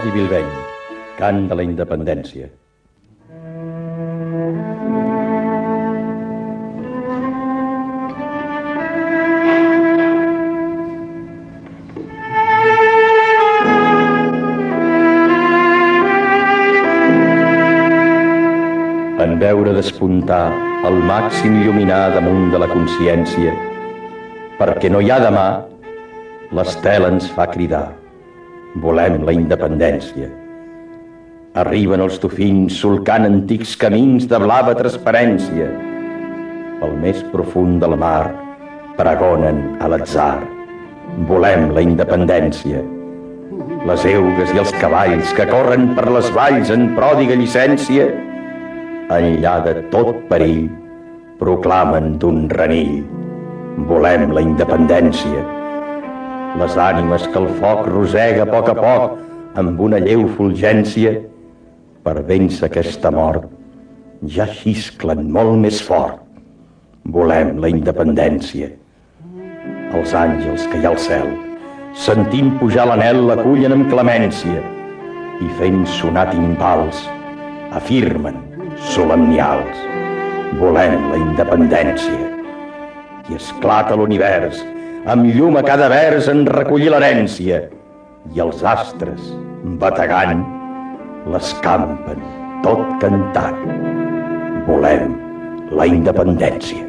Jordi Bilbeny, Cant de la Independència. En veure despuntar el màxim lluminar damunt de la consciència, perquè no hi ha demà, l'estela ens fa cridar: volem la independència. Arriben els dofins solcant antics camins de blava transparència. Pel més profund del mar pregonen a l'atzar: volem la independència. Les eugues i els cavalls que corren per les valls en pròdiga llicència, enllà de tot perill, proclamen d'un renill: volem la independència. Les ànimes que el foc rosega a poc amb una lleu fulgència, per vèncer aquesta mort, ja xisclen molt més fort: volem la independència. Els àngels que hi ha al cel, sentint pujar l'anhel, l'acullen amb clemència i fent sonar timbals, afirmen solemnials: volem la independència. I esclata l'univers, amb llum a cada vers en recollir l'herència, i els astres, bategant, l'escampen tot cantant: volem la independència.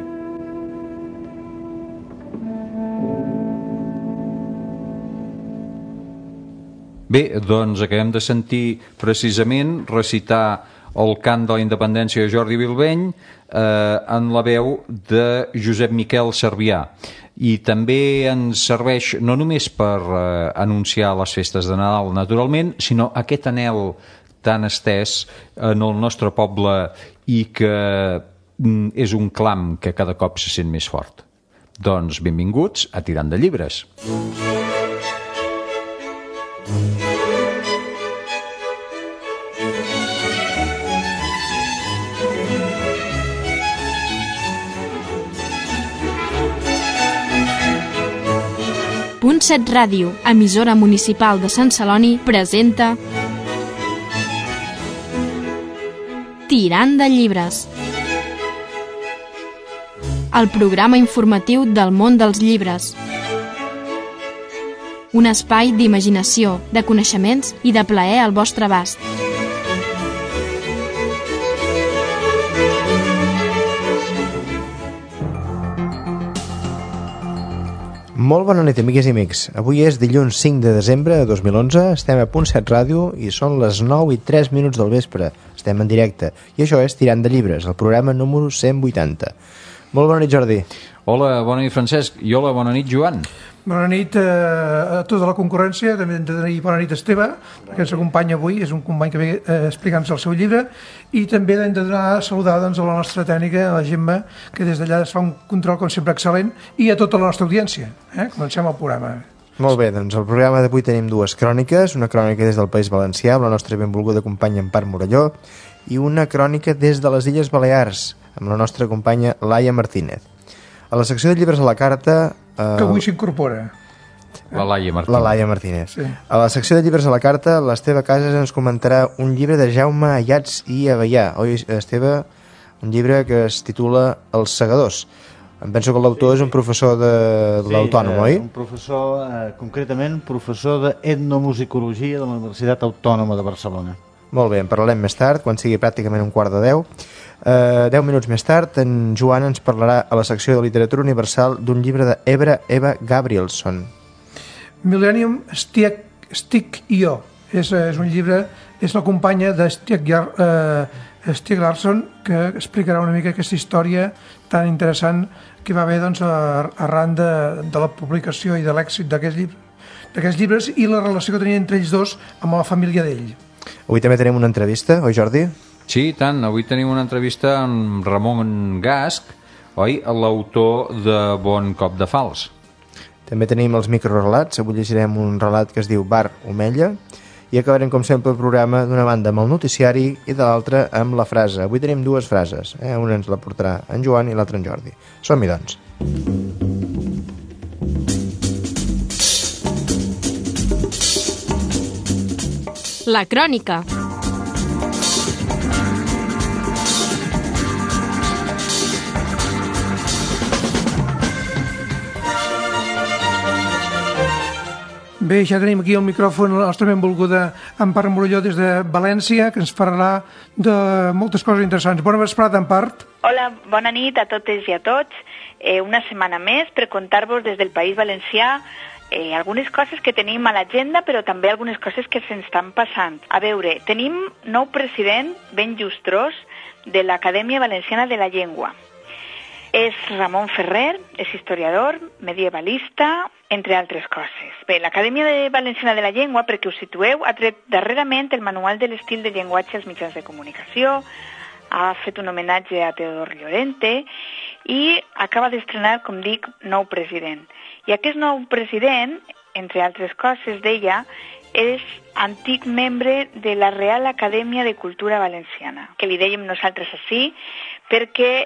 Bé, doncs acabem de sentir precisament recitar el Cant de la Independència de Jordi Bilbeny en la veu de Josep Miquel Servià. I també ens serveix no només per anunciar les festes de Nadal, naturalment, sinó aquest anhel tan estès en el nostre poble i que és un clam que cada cop se sent més fort. Doncs benvinguts a Tirant de Llibres. Punt 7 Ràdio, emissora municipal de Sant Celoni, presenta Tirant de Llibres, el programa informatiu del món dels llibres. Un espai d'imaginació, de coneixements i de plaer al vostre abast. Molt bona nit, amigues i amics. Avui és dilluns 5 de desembre de 2011, estem a Punt 7 Ràdio i són les 9:03 del vespre. Estem en directe i això és Tirant de Llibres, el programa número 180. Molt bona nit, Jordi. Hola, bona nit, Francesc. I hola, bona nit, Joan. Bona nit a tota la concurrència, també hem de dir bona nit a Esteve, perquè ens acompanya avui, és un company que ve explicant-nos el seu llibre, i també hem de saludar doncs, a la nostra tècnica, a la Gemma, que des d'allà es fa un control com sempre excel·lent, i a tota la nostra audiència. Comencem el programa. Molt bé, doncs al programa d'avui tenim dues cròniques, una crònica des del País Valencià amb la nostra benvolguda companya Empar Morelló i una crònica des de les Illes Balears amb la nostra companya Laia Martínez. A la secció de llibres a la carta... que avui s'incorpora. La Laia Martínez. Sí. A la secció de llibres a la carta, l'Esteve Casas ens comentarà un llibre de Jaume Ayats i Avellà. Oi, Esteve? Un llibre que es titula Els segadors. Em penso que l'autor és un professor de l'Autònom, oi? Un professor, concretament professor d'etnomusicologia de la Universitat Autònoma de Barcelona. Molt bé, en parlarem més tard, quan sigui pràcticament 9:45. 10 minuts més tard, en Joan ens parlarà a la secció de literatura universal d'un llibre d'Ebra Eva Gabrielson. Millennium Stieg Jo. És un llibre, és la companya de Stieg Larsson, que explicarà una mica aquesta història tan interessant que va haver doncs, arran de la publicació i de l'èxit d'aquests llibres i la relació que tenien entre ells dos amb la família d'ell. Avui també tenim una entrevista, oi, Jordi? Sí, i tant. Avui tenim una entrevista amb Ramon Gasch, oi? L'autor de Bon cop de fals. També tenim els microrelats. Avui llegirem un relat que es diu Bar Omella i acabarem, com sempre, el programa d'una banda amb el noticiari i de l'altra amb la frase. Avui tenim dues frases. Una ens la portarà en Joan i l'altra en Jordi. Som-hi, doncs. La Crònica. Bé, ja tenim aquí al micròfon la nostra benvolguda Empar Morulló des de València, que ens parlarà de moltes coses interessants. Bona vesprada, Empar. Hola, bona nit a totes i a tots. Una setmana més per contar-vos des del País Valencià algunes coses que tenim a l'agenda, però també algunes coses que se'ns estan passant. A veure, tenim nou president ben justrós de l'Acadèmia Valenciana de la Llengua. És Ramon Ferrer, és historiador, medievalista, entre altres coses. Bé, l'Acadèmia Valenciana de la Llengua, perquè us situeu, ha tret darrerament el manual de l'estil de llenguatge als mitjans de comunicació, ha fet un homenatge a Teodor Llorente i acaba d'estrenar, com dic, nou president. I aquest nou president, entre altres coses, deia, és antic membre de la Real Acadèmia de Cultura Valenciana, que li dèiem nosaltres així, perquè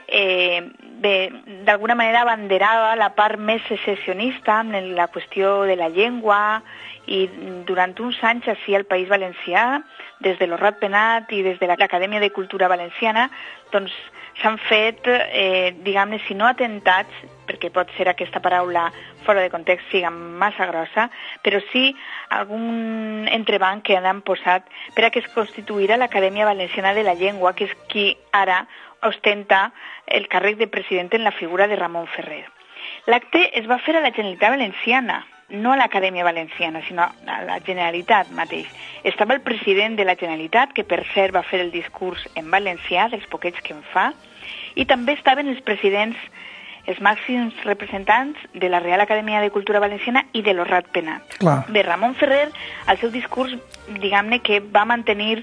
d'alguna manera abanderava la part més secessionista en la qüestió de la llengua, i durant uns anys així al País Valencià, des de l'Horrat Penat i des de l'Acadèmia de Cultura Valenciana, doncs s'han fet, diguem-ne, si no atemptats, perquè pot ser aquesta paraula fora de context siga massa grossa, però sí algun entrebanc que han posat per a que es constituirà l'Acadèmia Valenciana de la Llengua, que és qui ara ostenta el càrrec de president en la figura de Ramon Ferrer. L'acte es va fer a la Generalitat Valenciana, no a l'Acadèmia Valenciana, sinó a la Generalitat mateix. Estava el president de la Generalitat, que per cert va fer el discurs en valencià, dels poquets que en fa, i també estaven els presidents, els màxims representants de la Real Acadèmia de Cultura Valenciana i de l'Horrat Penat. Clar. Bé, Ramon Ferrer, al seu discurs, diguem-ne que va mantenir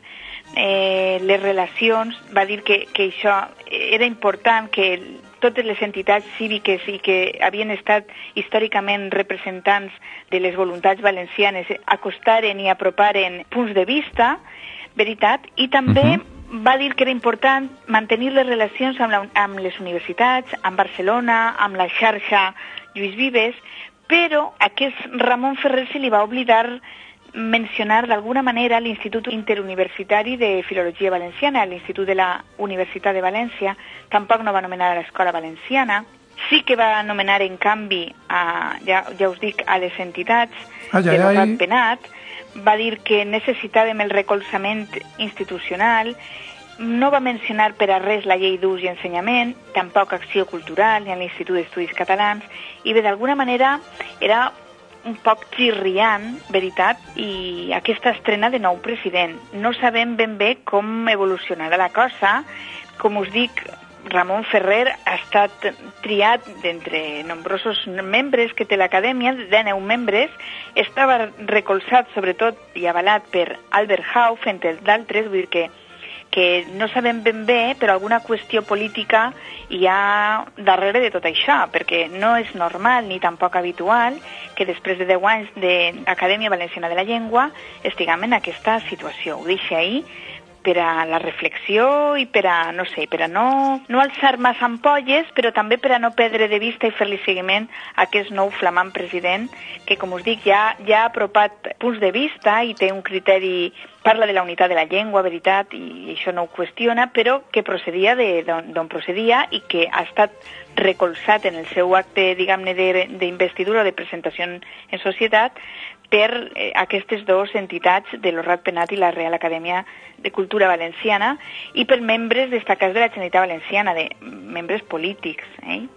les relacions, va dir que això era important, que totes les entitats cíviques i que havien estat històricament representants de les voluntats valencianes acostaren i aproparen punts de vista, veritat, i també va dir que era important mantenir les relacions amb les universitats, amb Barcelona, amb la xarxa Lluís Vives, però a aquest Ramon Ferrer se li va oblidar mencionar d'alguna manera l'Institut Interuniversitari de Filologia Valenciana, l'Institut de la Universitat de València, tampoc no va anomenar a l'Escola Valenciana, sí que va anomenar en canvi, ja us dic, a les entitats de l'Horrat Penat, va dir que necessitàvem el recolzament institucional, no va mencionar per a res la llei d'ús i ensenyament, tampoc Acció Cultural ni l'Institut d'Estudis Catalans, i bé, d'alguna manera era un poc xirriant, veritat, i aquesta estrena de nou president. No sabem ben bé com evolucionarà la cosa. Com us dic, Ramon Ferrer ha estat triat d'entre nombrosos membres que té l'Acadèmia, de 9 membres, estava recolzat sobretot i avalat per Albert Hauff, entre d'altres, vull dir que no sabem ben bé, però alguna qüestió política hi ha darrere de tot això, perquè no és normal ni tampoc habitual que després de 10 anys d'Acadèmia Valenciana de la Llengua estiguem en aquesta situació. Ho deixo ahir per a la reflexió i per a, no sé, per a no alçar massa ampolles, però també per a no perdre de vista i fer-li seguiment a aquest nou flamant president que, com us dic, ja ha apropat punts de vista i té un criteri, parla de la unitat de la llengua, veritat, i això no ho qüestiona, però que procedia d'on procedia i que ha estat recolzat en el seu acte, diguem-ne, d'investidura o de presentació en societat per aquestes dues entitats de l'Horrat Penat i la Real Acadèmia de Cultura Valenciana i per membres destacats de la Generalitat Valenciana, de membres polítics.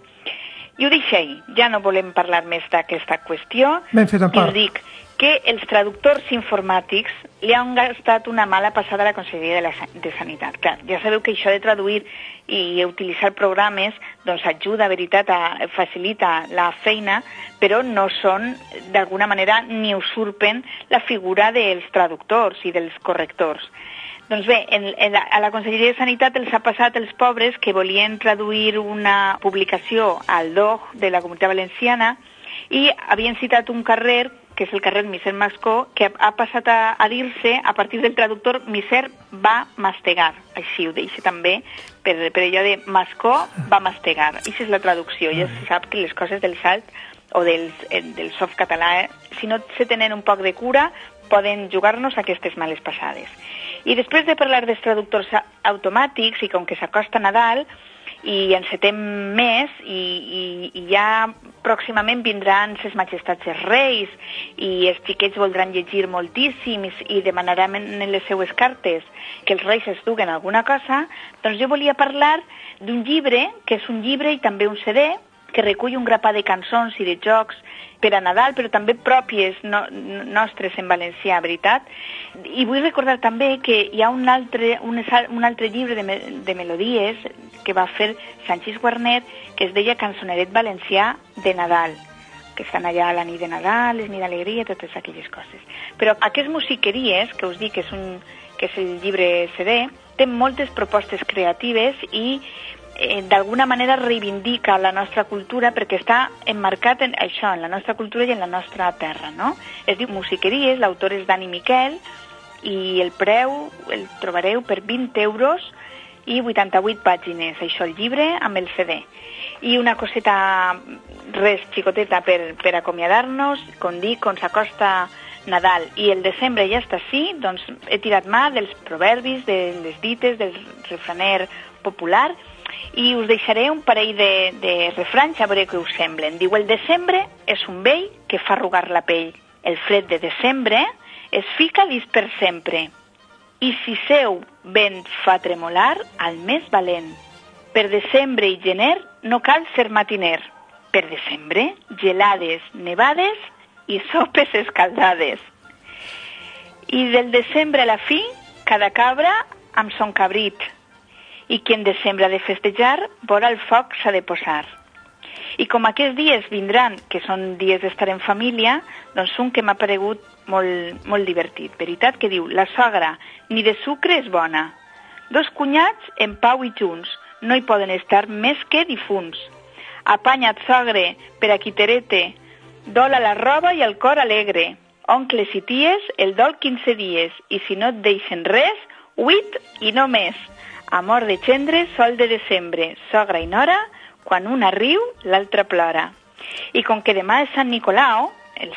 I ho deixo ahir, ja no volem parlar més d'aquesta qüestió. Ben fet, Empar. I us dic que els traductors informàtics li han gastat una mala passada a la Conselleria de Sanitat. Clar, ja sabeu que això de traduir i utilitzar programes doncs ajuda, veritat, facilita la feina, però no són, d'alguna manera, ni usurpen la figura dels traductors i dels correctors. Doncs bé, a la Conselleria de Sanitat els ha passat els pobres que volien traduir una publicació al DOG de la Comunitat Valenciana i havien citat un carrer, que és el carrer Miser Mascó, que ha passat a dir-se, a partir del traductor, Miser va mastegar. Així ho deixa també, per allò de Mascó va mastegar. Això és la traducció. Ja se sap que les coses del salt o del softcatalà, si no se tenen un poc de cura, poden jugar-nos aquestes males passades. I després de parlar dels traductors automàtics, i com que s'acosta Nadal, i encetem més, i ja pròximament vindran ses majestats els reis, i els xiquets voldran llegir moltíssim i demanaran en les seues cartes que els reis es duguen alguna cosa, doncs jo volia parlar d'un llibre, que és un llibre i també un CD, que recull un grapat de cançons i de jocs per a Nadal, però també pròpies nostres en valencià, veritat. I vull recordar també que hi ha un altre llibre de melodies que va fer Sanchis Guarnet, que es deia Cançoneret Valencià de Nadal, que estan allà a la nit de Nadal, les nit d'alegria, totes aquelles coses. Però aquestes musiqueries, que us dic que és el llibre CD, té moltes propostes creatives i d'alguna manera reivindica la nostra cultura perquè està emmarcat en això, en la nostra cultura i en la nostra terra, no? Es diu Musiqueries, l'autor és Dani Miquel, i el preu el trobareu per 20 euros i 88 pàgines, això, el llibre amb el CD. I una coseta, res xicoteta per acomiadar-nos, com dic, quan s'acosta Nadal i el desembre ja està així, doncs he tirat mà dels proverbis, de les dites, del refraner popular, i us deixaré un parell de refranys a veure què us semblen. Diu, el desembre és un vell que fa arrugar la pell. El fred de desembre es fica list per sempre. I si seu vent fa tremolar al més valent. Per desembre i gener no cal ser matiner. Per desembre, gelades, nevades i sopes escaldades. I del desembre a la fi, cada cabra amb son cabrit. I qui en desembre ha de festejar, vora el foc s'ha de posar. I com aquests dies vindran, que són dies d'estar en família, doncs un que m'ha paregut molt divertit. Veritat que diu, la sogra ni de sucre és bona. Dos cunyats en pau i junts, no hi poden estar més que difunts. Apanya't, sogre, per a quiterete, dol a la roba i al cor alegre. Oncles i ties, el dol 15 dies, i si no et deixen res, 8 i no més. Amor de gendre, sol de desembre, sogra i nora, quan una riu, l'altra plora. I com que demà és Sant Nicolau, el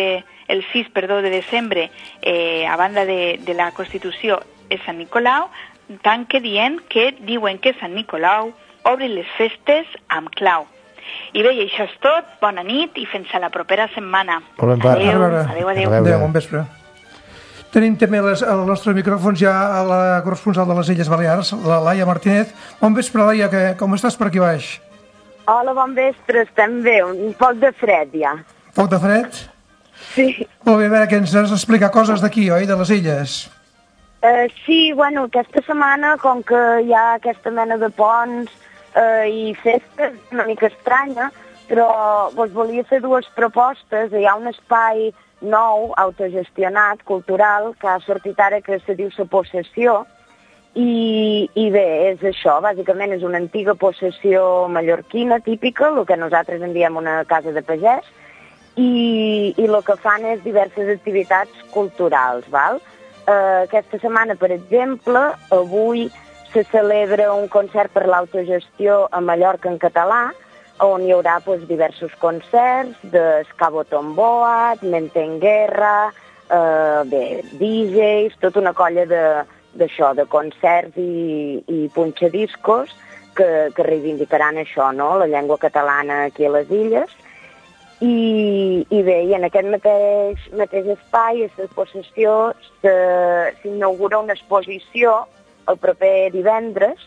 6 de desembre, a banda de la Constitució, és Sant Nicolau, tanque dient que diuen que Sant Nicolau obre les festes amb clau. I bé, i això és tot, bona nit i fins a la propera setmana. Adéu, bon vespre. Tenim també als nostres micròfons ja a la corresponsal de les Illes Balears, la Laia Martínez. Bon vespre, Laia, com estàs per aquí baix? Hola, bon vespre, estem bé, un poc de fred ja. Poc de fred? Sí. Molt bé, a veure, que ens has d'explicar coses d'aquí, oi, de les illes? Sí, bueno, aquesta setmana, com que hi ha aquesta mena de ponts i festes, una mica estranya, però volia fer dues propostes. Hi ha un espai nou, autogestionat, cultural, que ha sortit ara, que se diu La Possessió, i bé, és això, bàsicament és una antiga possessió mallorquina típica, el que nosaltres en diem una casa de pagès, i el que fan és diverses activitats culturals, val? Aquesta setmana, per exemple, avui se celebra un concert per l'autogestió a Mallorca en català, on hi haurà diversos concerts d'Escabo Tomboat, Mente en Guerra, DJs, tota una colla d'això, de concerts i punxadiscos que reivindicaran això, no?, la llengua catalana aquí a les illes. I bé, i en aquest mateix espai, a La Possessió, s'inaugura una exposició el proper divendres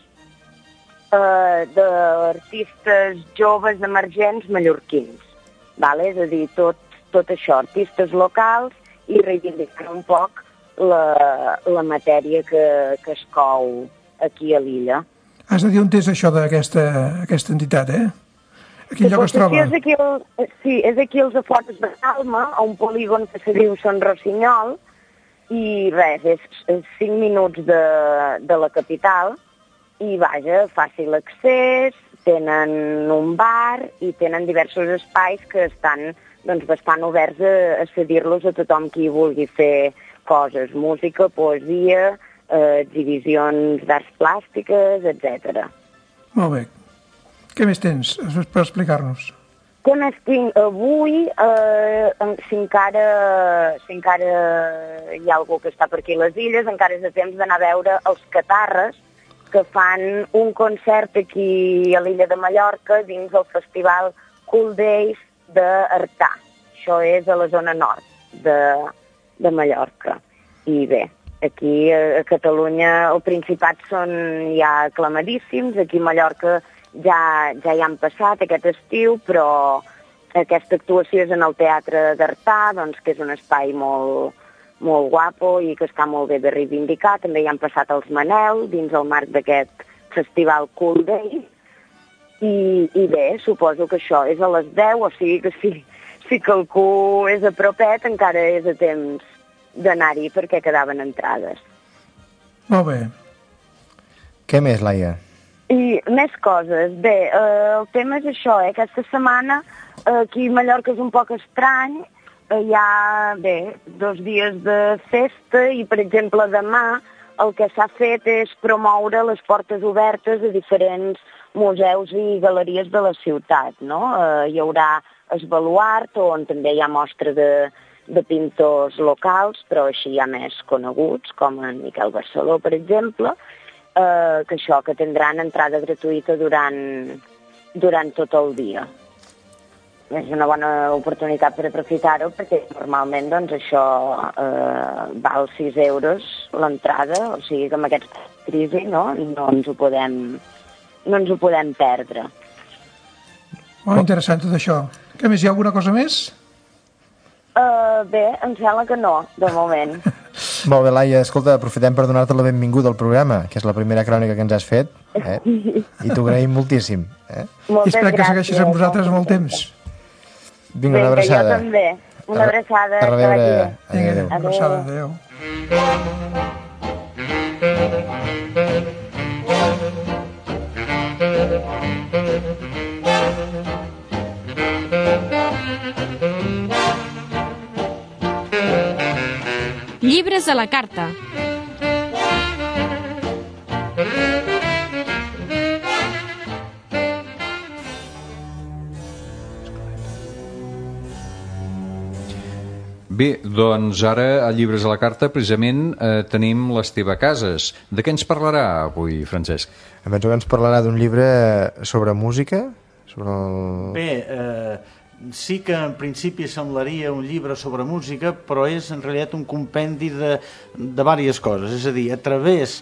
d'artistes joves emergents mallorquins. És a dir, tot això, artistes locals, i reivindicar un poc la matèria que es cou aquí a l'illa. Has de dir on és això d'aquesta entitat, eh? A quin lloc es troba? Sí, és aquí als afores de Palma, a un polígon que se diu Sant Rossinyol, i res, és 5 minuts de la capital, i vaja, fàcil accés, tenen un bar i tenen diversos espais que estan bastant oberts a cedir-los a tothom qui vulgui fer coses, música, poesia, exhibicions d'arts plàstiques, etc. Molt bé. Què més tens per explicar-nos? Què més tinc? Avui, si encara hi ha algú que està per aquí a les illes, encara és de temps d'anar a veure els Catarres, que fan un concert aquí a l'illa de Mallorca dins el festival Cool Days d'Artà. Això és a la zona nord de Mallorca. I bé, aquí a Catalunya el Principat són ja aclamadíssims, aquí a Mallorca ja hi han passat aquest estiu, però aquesta actuació és en el Teatre d'Artà, doncs, que és un espai molt guapo i que està molt bé de reivindicar. També hi han passat els Manel dins el marc d'aquest festival Cool Day. I bé, suposo que això és a les 10, o sigui que si qualcú és a propet encara és a temps d'anar-hi perquè quedaven entrades. Molt bé. Què més, Laia? I més coses. Bé, el tema és això, aquesta setmana aquí a Mallorca és un poc estrany, hi ha, 2 dies de festa i, per exemple, demà el que s'ha fet és promoure les portes obertes a diferents museus i galeries de la ciutat, no? Hi haurà el Baluart, on també hi ha mostra de pintors locals, però així ja més coneguts, com en Miquel Barceló, per exemple, que tindran entrada gratuïta durant tot el dia. És una bona oportunitat per aprofitar-ho, perquè normalment doncs, això val 6 euros l'entrada, o sigui que amb aquesta crisi no ens ho podem perdre. Molt interessant tot això. Què més, hi ha alguna cosa més? Bé, em sembla que no, de moment. Molt bé, Laia, escolta, aprofitem per donar-te la benvinguda al programa, que és la primera crònica que ens has fet, i t'ho agraïm moltíssim. Moltes espero que gràcies. segueixis amb nosaltres molt temps. Vinga, una abraçada. Jo també. Una abraçada. A reveure. Vinga, una abraçada, adéu. Llibres a la carta. Bé, doncs ara a Llibres a la carta precisament tenim l'Esteve Casas. De què ens parlarà avui, Francesc? Em penso que ens parlarà d'un llibre sobre música, sobre el... Bé, sí que en principi semblaria un llibre sobre música, però és en realitat un compendi de diverses coses. És a dir, a través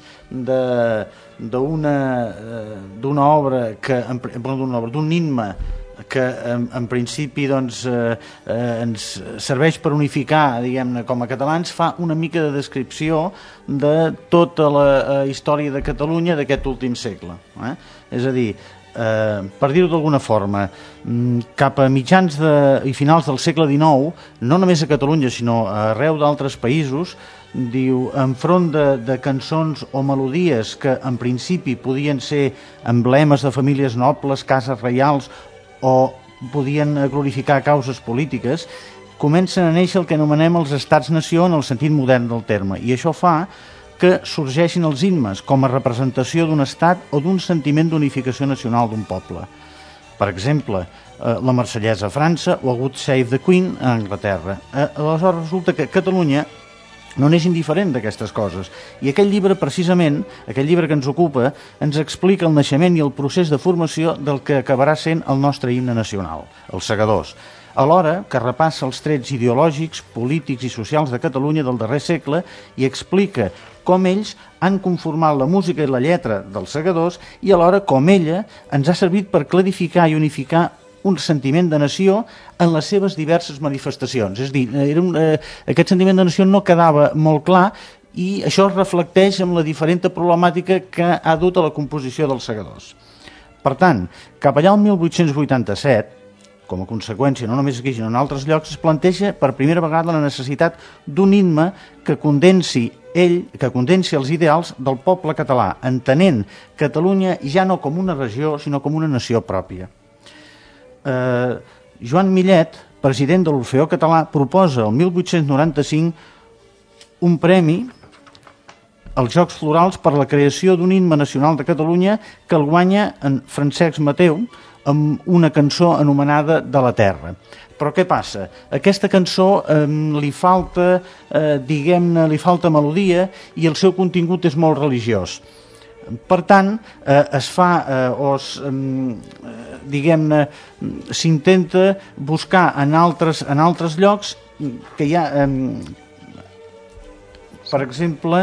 d'una obra, d'un himne que en principi doncs, ens serveix per unificar, diguem-ne, com a catalans, fa una mica de descripció de tota la història de Catalunya d'aquest últim segle. És a dir, per dir-ho d'alguna forma, cap a mitjans i finals del segle XIX, no només a Catalunya, sinó arreu d'altres països, diu, enfront de cançons o melodies que en principi podien ser emblemes de famílies nobles, cases reials, o podien glorificar causes polítiques, comencen a néixer el que anomenem els estats-nació en el sentit modern del terme, i això fa que sorgeixin els himnes com a representació d'un estat o d'un sentiment d'unificació nacional d'un poble. Per exemple, la Marsellesa a França o God Save the Queen a Anglaterra. Aleshores resulta que Catalunya no n'és indiferent d'aquestes coses. I aquell llibre, precisament, aquell llibre que ens ocupa, ens explica el naixement i el procés de formació del que acabarà sent el nostre himne nacional, els Segadors. Alhora que repassa els trets ideològics, polítics i socials de Catalunya del darrer segle i explica com ells han conformat la música i la lletra dels Segadors i alhora com ella ens ha servit per clarificar i unificar un sentiment de nació en les seves diverses manifestacions. És a dir, aquest sentiment de nació no quedava molt clar i això es reflecteix en la diferent problemàtica que ha dut a la composició dels Segadors. Per tant, cap allà al 1887, com a conseqüència, no només aquí, sinó en altres llocs, es planteja per primera vegada la necessitat d'un himne que condensi els ideals del poble català, entenent Catalunya ja no com una regió, sinó com una nació pròpia. Joan Millet, president de l'Orfeó Català, proposa el 1895 un premi als Jocs Florals per la creació d'un himne nacional de Catalunya que el guanya en Francesc Mateu, amb una cançó anomenada De la Terra. Però què passa? Aquesta cançó li falta, diguem-ne, li falta melodia i el seu contingut és molt religiós. Per tant, es fa, diguem-ne, s'intenta buscar en altres llocs que hi ha, per exemple,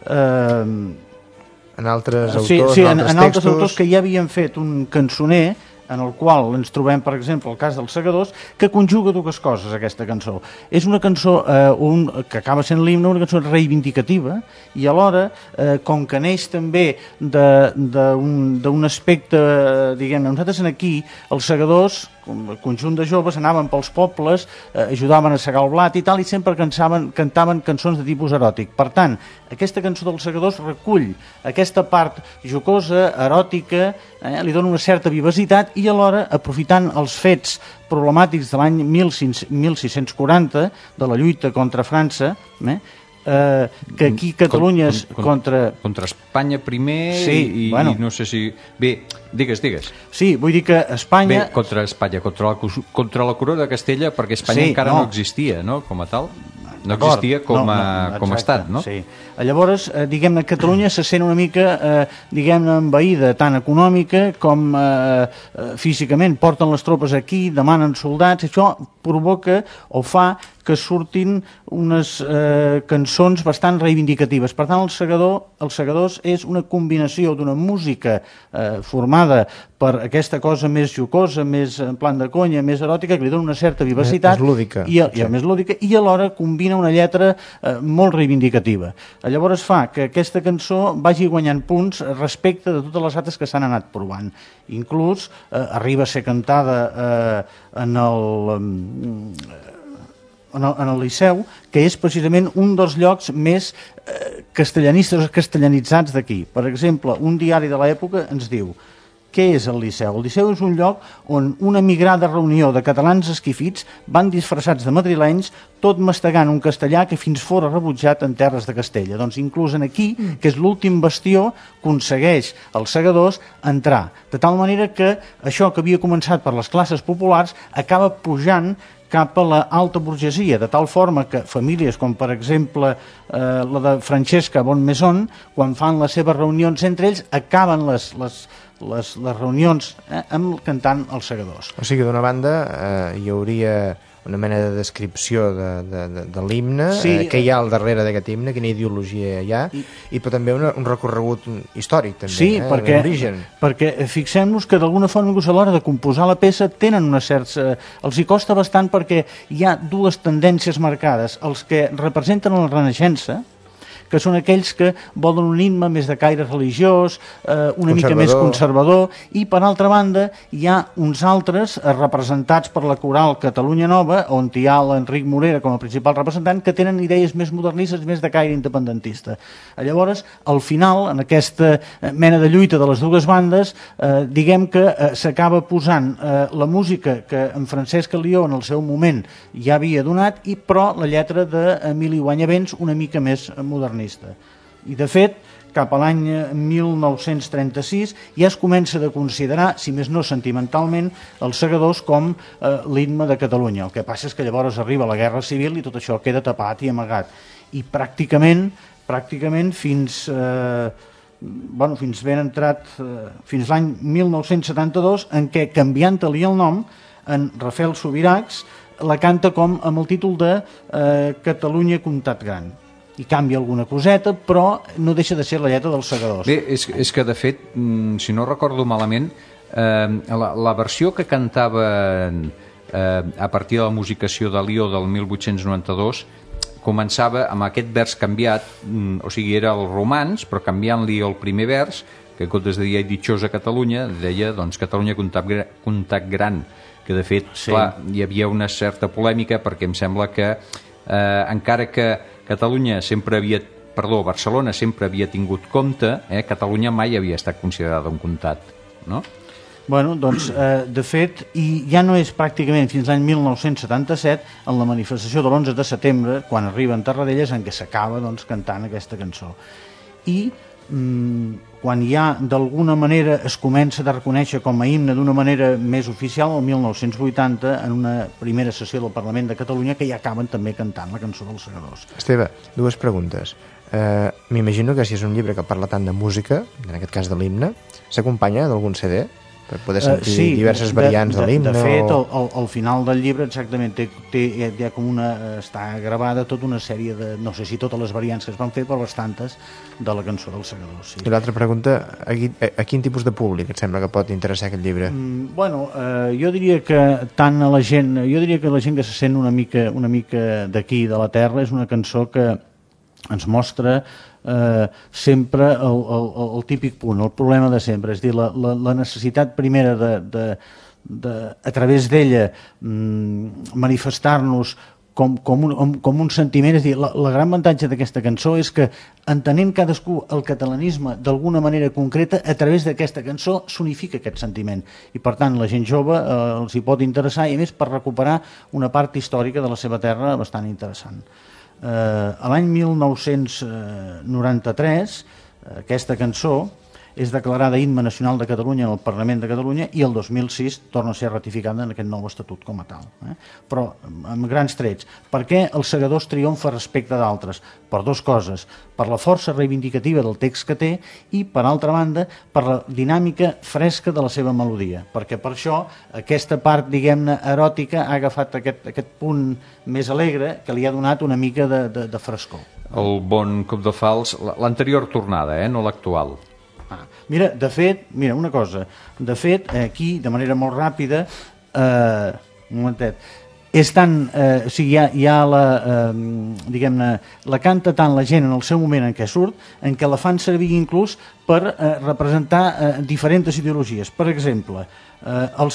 en altres autors, sí, en altres autors que ja havien fet un cançoner en el qual ens trobem, per exemple, el cas dels Segadors, que conjuga dues coses, aquesta cançó. És una cançó que acaba sent l'himne, una cançó reivindicativa, i alhora, com que neix també d'un aspecte, diguem-ne, nosaltres aquí, els Segadors, com a conjunt de joves, anaven pels pobles, ajudaven a segar el blat i tal, i sempre cantaven cançons de tipus eròtic. Per tant, aquesta cançó dels Segadors recull aquesta part jocosa, eròtica, li dona una certa vivacitat i alhora, aprofitant els fets problemàtics de l'any 1640, de la lluita contra França, que aquí Catalunya és contra Espanya primer, sí, i no sé si... Bé, digues. Sí, vull dir que Espanya... Bé, contra Espanya, contra la corona de Castella, perquè Espanya encara no existia, no?, com a tal. No existia com a estat, no? Sí. Llavors, diguem-ne, Catalunya se sent una mica, diguem-ne, envaïda, tant econòmica com físicament. Porten les tropes aquí, demanen soldats, això provoca o fa que surtin unes cançons bastant reivindicatives. Per tant, els Segadors és una combinació d'una música formada per aquesta cosa més jocosa, més en plan de conya, més eròtica, que li dona una certa vivacitat, més lúdica, més lúdica, i alhora combina una lletra molt reivindicativa. Llavors fa que aquesta cançó vagi guanyant punts respecte de totes les altres que s'han anat provant. Inclús arriba a ser cantada en el Liceu, que és precisament un dels llocs més castellanistes o castellanitzats d'aquí. Per exemple, un diari de l'època ens diu: què és el Liceu? El Liceu és un lloc on una migrada reunió de catalans esquifits van disfressats de madrilenys, tot mastegant un castellà que fins fora rebutjat en terres de Castella. Doncs inclús en aquí, que és l'últim bastió, aconsegueix els Segadors entrar. De tal manera que això que havia començat per les classes populars acaba pujant cap a l'alta burgesia, de tal forma que famílies com, per exemple, la de Francesca Bonmaison, quan fan les seves reunions entre ells, acaben les reunions cantant els Segadors. O sigui, d'una banda hi hauria una mena de descripció de l'himne, què hi ha al darrere d'aquest himne, quina ideologia hi ha, però també un recorregut històric, també, sí, perquè fixem-nos que d'alguna forma a l'hora de composar la peça tenen una certa... els hi costa bastant perquè hi ha dues tendències marcades, els que representen la Renaixença, que són aquells que volen un himne més de caire religiós, una mica més conservador, i per altra banda hi ha uns altres representats per la coral Catalunya Nova, on hi ha l'Enric Morera com a principal representant, que tenen idees més modernistes, més de caire independentista. Llavors, al final, en aquesta mena de lluita de les dues bandes, diguem que s'acaba posant la música que en Francesc Alió en el seu moment ja havia donat, però la lletra d'Emili Guanyavents una mica més modernista. I de fet, cap a l'any 1936 ja es comença a considerar, si més no sentimentalment, els Segadors com l'himne de Catalunya. El que passa és que llavors arriba la Guerra Civil i tot això queda tapat i amagat. I pràcticament fins ben entrat, fins l'any 1972, en què, canviant-li el nom, en Rafael Subirachs la canta com amb el títol de Catalunya Comtat Gran. I canvia alguna coseta, però no deixa de ser la lletra dels Segadors. Bé, és que de fet, si no recordo malament, la versió que cantaven a partir de la musicació de Lió del 1892 començava amb aquest vers canviat, o sigui, era el romanç, però canviant-li el primer vers, que en comptes de dir Ditxosa Catalunya, deia doncs Catalunya Comtat Gran, que de fet, clar, hi havia una certa polèmica, perquè em sembla que encara que Barcelona sempre havia tingut compte, Catalunya mai havia estat considerada un comtat, no? Bueno, doncs, de fet, i ja no és pràcticament fins l'any 1977, en la manifestació de l'11 de setembre, quan arriben Tarradellas, en què s'acaba cantant aquesta cançó. I quan ja d'alguna manera es comença a reconèixer com a himne d'una manera més oficial, el 1980, en una primera sessió del Parlament de Catalunya, que ja acaben també cantant la cançó dels Segadors. Esteve, dues preguntes. M'imagino que si és un llibre que parla tant de música, en aquest cas de l'himne, s'acompanya d'algun CD? Per poder sentir diverses variants de l'himne? De fet, al final del llibre exactament hi ha com està gravada tota una sèrie de, no sé si totes les variants que es van fer, però bastantes de la cançó dels Segadors. Sí. I l'altra pregunta, a quin tipus de públic et sembla que pot interessar aquest llibre? Jo diria que tant a la gent, que se sent una mica d'aquí, de la terra, és una cançó que ens mostra sempre el típic punt, el problema de sempre, és dir, la necessitat primera de a través d'ella manifestar-nos com un sentiment. És dir, la gran avantatge d'aquesta cançó és que, entenent cadascú el catalanisme d'alguna manera concreta, a través d'aquesta cançó s'unifica aquest sentiment, i per tant la gent jove els hi pot interessar, i a més per recuperar una part històrica de la seva terra bastant interessant. A l'any 1993 aquesta cançó és declarada himne nacional de Catalunya en el Parlament de Catalunya, i el 2006 torna a ser ratificada en aquest nou estatut com a tal. Però amb grans trets. Per què els Segadors triomfa respecte d'altres? Per dues coses: per la força reivindicativa del text que té, i per altra banda per la dinàmica fresca de la seva melodia, perquè per això aquesta part, diguem-ne, eròtica ha agafat aquest punt més alegre que li ha donat una mica de frescor. El bon cop de fals, l'anterior tornada, no l'actual. Mira, una cosa, de fet, aquí, de manera molt ràpida, un momentet, és tant, o sigui, hi ha diguem-ne, la canta tant la gent en el seu moment en què surt, en què la fan servir inclús per representar diferents ideologies. Per exemple, els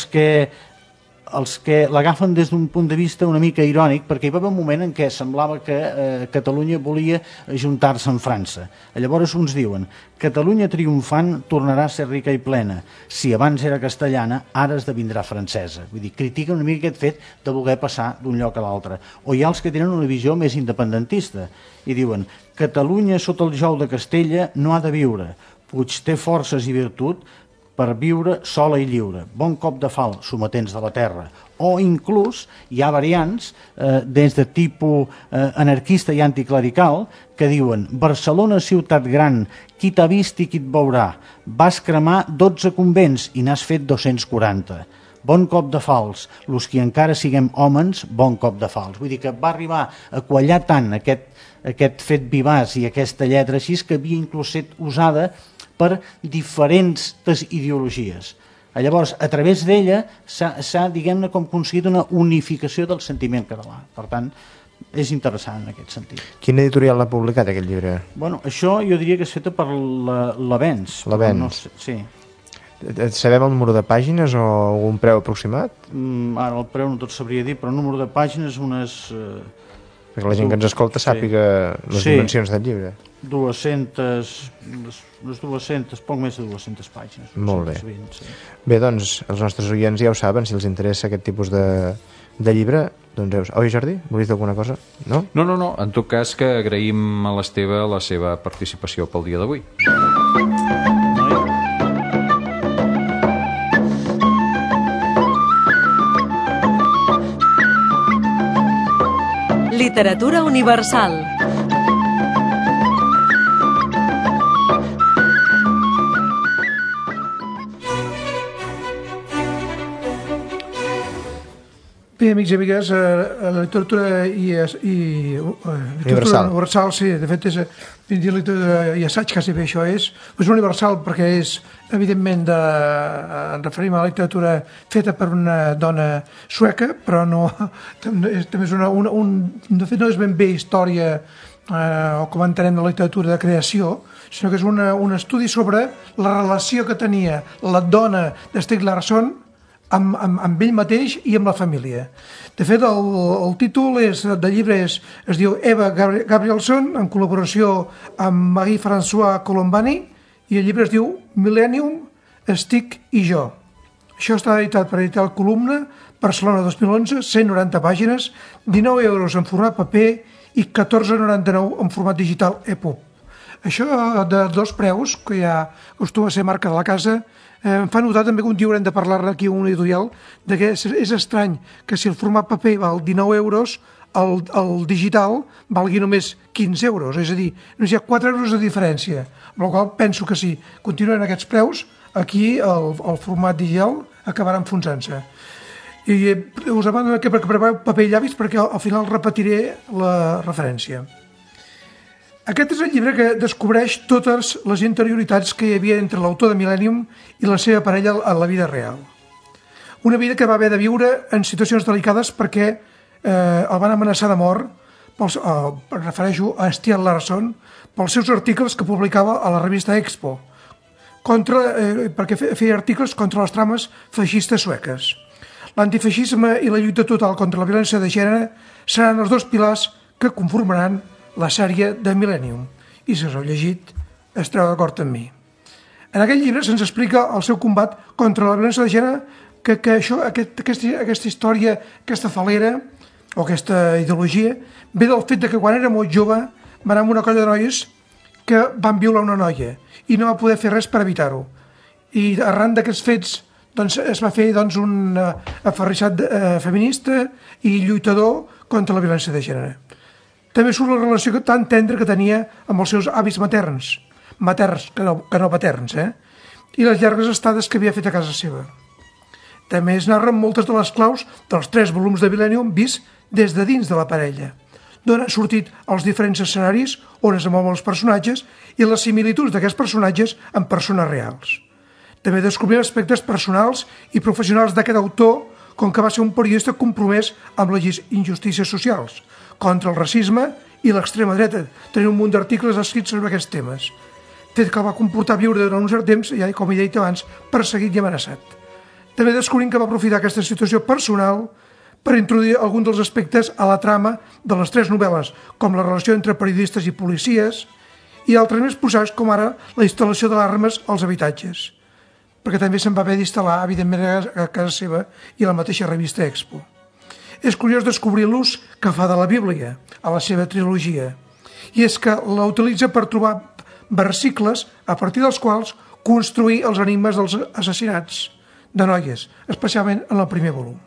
que l'agafen des d'un punt de vista una mica irònic, perquè hi va haver un moment en què semblava que Catalunya volia ajuntar-se amb França. Llavors uns diuen: Catalunya triomfant tornarà a ser rica i plena. Si abans era castellana, ara esdevindrà francesa. Vull dir, critiquen una mica aquest fet de voler passar d'un lloc a l'altre. O hi ha els que tenen una visió més independentista i diuen: Catalunya sota el jou de Castella no ha de viure. Puig té forces i virtut per viure sola i lliure. Bon cop de fal, sometents de la terra. O inclús hi ha variants des de tipus anarquista i anticlerical que diuen: Barcelona, ciutat gran, qui t'ha vist i qui et veurà? Vas cremar 12 convents i n'has fet 240. Bon cop de fals, los qui encara siguem homes, bon cop de fals. Vull dir que va arribar a quallar tant aquest fet vivaç i aquesta lletra així, que havia inclús estat usada per diferents ideologies. Llavors, a través d'ella s'ha, diguem-ne, com aconseguit una unificació del sentiment català. Per tant, és interessant en aquest sentit. Quina editorial l'ha publicat, aquest llibre? Bueno, això jo diria que és feta per l'Avenç. L'Avenç. Sí. Sabem el número de pàgines o algun preu aproximat? Ara el preu no tot sabria dir, però el número de pàgines unes... Perquè la gent que ens escolta sàpiga les dimensions del llibre. 200, poc més de 200 pàgines. Molt bé. 20, sí. Bé, doncs, els nostres oients ja ho saben, si els interessa aquest tipus de llibre, doncs... Oi, Jordi? Volies dir alguna cosa? No? No. En tot cas, que agraïm a l'Esteve la seva participació pel dia d'avui. Literatura universal. Bé, amics i amigues, la literatura universal, sí, de fet és literatura i assaig, quasi bé això és universal perquè és, evidentment, ens referim a la literatura feta per una dona sueca, però no, també és de fet no és ben bé història o com entenem la literatura de creació, sinó que és un estudi sobre la relació que tenia la dona de Stieg Larsson amb ell mateix i amb la família. De fet, el títol del llibre es diu Eva Gabrielsson, en col·laboració amb Marie-Françoise Colombani, i el llibre es diu Millennium, Stieg i jo. Això està editat per Editorial Columna, Barcelona 2011, 190 pàgines, 19 € en format paper i 14,99 en format digital EPUB. Això de 2 preus, que ja acostuma a ser marca de la casa, em fa notar també que un dia haurem de parlar-ne aquí un editorial, de que és estrany que si el format paper val 19 euros, el digital valgui només 15 euros, és a dir, només hi ha 4 euros de diferència, amb la qual penso que si continuen aquests preus, aquí el format digital acabarà enfonsant-se. I us demano que prepareu paper i llavis perquè al final repetiré la referència. Aquest és el llibre que descobreix totes les interioritats que hi havia entre l'autor de Millennium i la seva parella a la vida real. Una vida que va haver de viure en situacions delicades perquè el van amenaçar de mort, refereixo a Stieg Larsson, pels seus articles que publicava a la revista Expo, perquè feia articles contra les trames feixistes sueques. L'antifeixisme i la lluita total contra la violència de gènere seran els 2 pilars que conformaran la sèrie de Millennium. I si us heu llegit, estareu d'acord amb mi. En aquest llibre se'ns explica el seu combat contra la violència de gènere, que aquesta història, aquesta falera, o aquesta ideologia, ve del fet que quan era molt jove va anar amb una colla de noies que van violar una noia i no va poder fer res per evitar-ho. I arran d'aquests fets es va fer un aferrissat feminista i lluitador contra la violència de gènere. També surt la relació tan tendra que tenia amb els seus avis materns que no paterns, i les llargues estades que havia fet a casa seva. També es narren moltes de les claus dels 3 volums de Millennium vist des de dins de la parella, d'on han sortit els diferents escenaris on es mouen els personatges i les similituds d'aquests personatges amb persones reals. També descobrim aspectes personals i professionals d'aquest autor, com que va ser un periodista compromès amb les injustícies socials, contra el racisme i l'extrema dreta, tenint un munt d'articles escrits sobre aquests temes, fet que el va comportar viure durant un cert temps, ja com he dit abans, perseguit i amenaçat. També descobrim que va aprofitar aquesta situació personal per introduir alguns dels aspectes a la trama de les 3 novel·les, com la relació entre periodistes i policies, i altres més posats, com ara la instal·lació d'alarmes als habitatges, perquè també se'n va haver d'instal·lar, evidentment, a casa seva i a la mateixa revista Expo. És curiós descobrir l'ús que fa de la Bíblia a la seva trilogia, i és que la utilitza per trobar versicles a partir dels quals construir els enigmes dels assassinats de noies, especialment en el primer volum.